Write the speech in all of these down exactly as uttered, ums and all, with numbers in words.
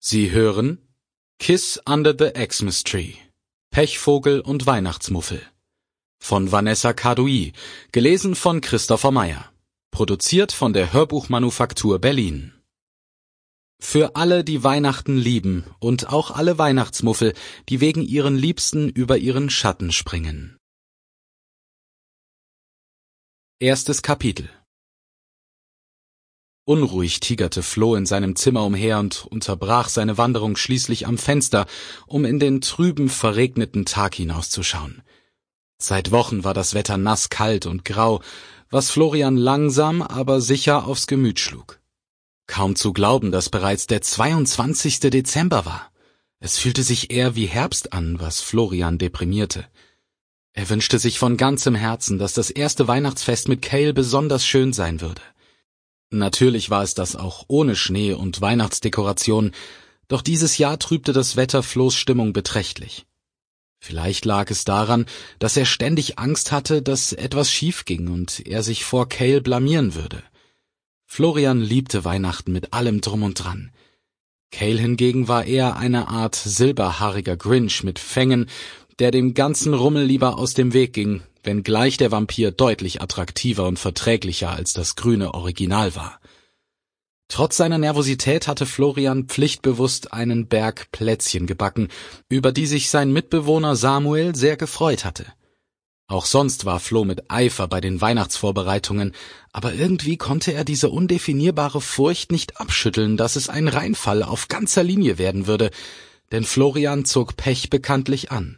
Sie hören Kiss Under the Xmas Tree, Pechvogel und Weihnachtsmuffel von Vanessa Carduy, gelesen von Christopher Meyer, produziert von der Hörbuchmanufaktur Berlin. Für alle, die Weihnachten lieben und auch alle Weihnachtsmuffel, die wegen ihren Liebsten über ihren Schatten springen. Erstes Kapitel. Unruhig tigerte Flo in seinem Zimmer umher und unterbrach seine Wanderung schließlich am Fenster, um in den trüben, verregneten Tag hinauszuschauen. Seit Wochen war das Wetter nass, kalt und grau, was Florian langsam, aber sicher aufs Gemüt schlug. Kaum zu glauben, dass bereits der zweiundzwanzigste Dezember war. Es fühlte sich eher wie Herbst an, was Florian deprimierte. Er wünschte sich von ganzem Herzen, dass das erste Weihnachtsfest mit Cale besonders schön sein würde. Natürlich war es das auch ohne Schnee und Weihnachtsdekoration, doch dieses Jahr trübte das Wetter Flo's Stimmung beträchtlich. Vielleicht lag es daran, dass er ständig Angst hatte, dass etwas schief ging und er sich vor Cale blamieren würde. Florian liebte Weihnachten mit allem Drum und Dran. Cale hingegen war eher eine Art silberhaariger Grinch mit Fängen, der dem ganzen Rummel lieber aus dem Weg ging, wenngleich der Vampir deutlich attraktiver und verträglicher als das grüne Original war. Trotz seiner Nervosität hatte Florian pflichtbewusst einen Berg Plätzchen gebacken, über die sich sein Mitbewohner Samuel sehr gefreut hatte. Auch sonst war Flo mit Eifer bei den Weihnachtsvorbereitungen, aber irgendwie konnte er diese undefinierbare Furcht nicht abschütteln, dass es ein Reinfall auf ganzer Linie werden würde, denn Florian zog Pech bekanntlich an.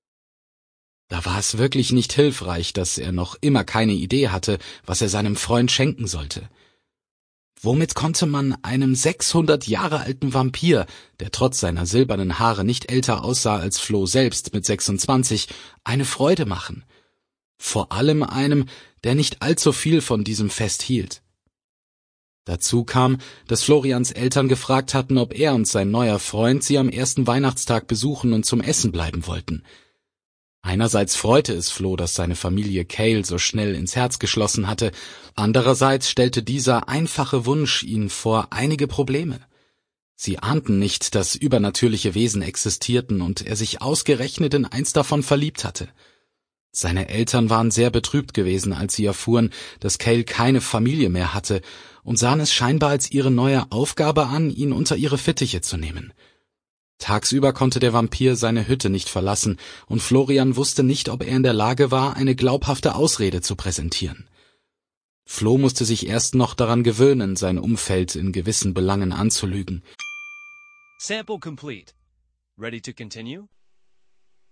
Da war es wirklich nicht hilfreich, dass er noch immer keine Idee hatte, was er seinem Freund schenken sollte. Womit konnte man einem sechshundert Jahre alten Vampir, der trotz seiner silbernen Haare nicht älter aussah als Flo selbst mit sechsundzwanzig, eine Freude machen? Vor allem einem, der nicht allzu viel von diesem Fest hielt. Dazu kam, dass Florians Eltern gefragt hatten, ob er und sein neuer Freund sie am ersten Weihnachtstag besuchen und zum Essen bleiben wollten. Einerseits freute es Flo, dass seine Familie Cale so schnell ins Herz geschlossen hatte, andererseits stellte dieser einfache Wunsch ihn vor einige Probleme. Sie ahnten nicht, dass übernatürliche Wesen existierten und er sich ausgerechnet in eins davon verliebt hatte. Seine Eltern waren sehr betrübt gewesen, als sie erfuhren, dass Cale keine Familie mehr hatte, und sahen es scheinbar als ihre neue Aufgabe an, ihn unter ihre Fittiche zu nehmen. Tagsüber konnte der Vampir seine Hütte nicht verlassen, und Florian wusste nicht, ob er in der Lage war, eine glaubhafte Ausrede zu präsentieren. Flo musste sich erst noch daran gewöhnen, sein Umfeld in gewissen Belangen anzulügen. Sample complete. Ready to continue?